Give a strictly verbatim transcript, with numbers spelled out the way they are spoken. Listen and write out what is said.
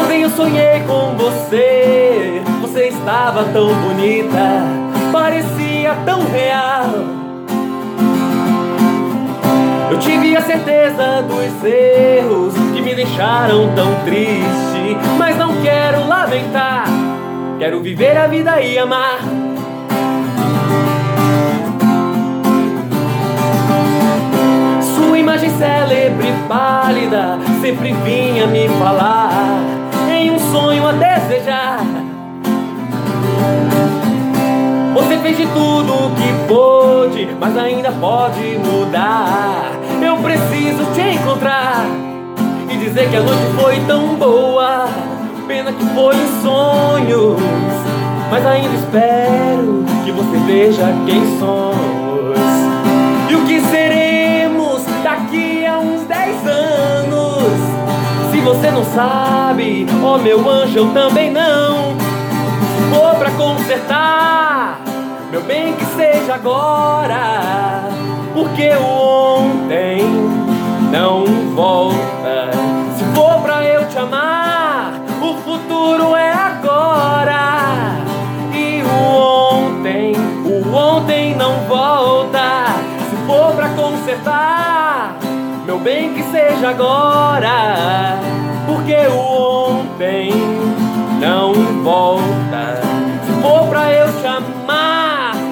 Ontem eu sonhei com você, você estava tão bonita, parecia tão real. Eu tive a certeza dos erros que me deixaram tão triste, mas não quero lamentar, quero viver a vida e amar. Sua imagem célebre e pálida sempre vinha me falar, em um sonho a desejar. Você fez de tudo que pôde, mas ainda pode mudar. Eu preciso te encontrar e dizer que a noite foi tão boa. Pena que foi em sonhos, mas ainda espero que você veja quem somos e o que seremos daqui a uns dez anos. Se você não sabe, ó meu anjo, eu também não. Se for pra consertar, meu bem, que seja agora, porque o ontem não volta. Se for pra eu te amar, o futuro é agora. E o ontem, o ontem não volta. Se for pra consertar, meu bem, que seja agora, porque o ontem não volta. Se for pra eu te amar,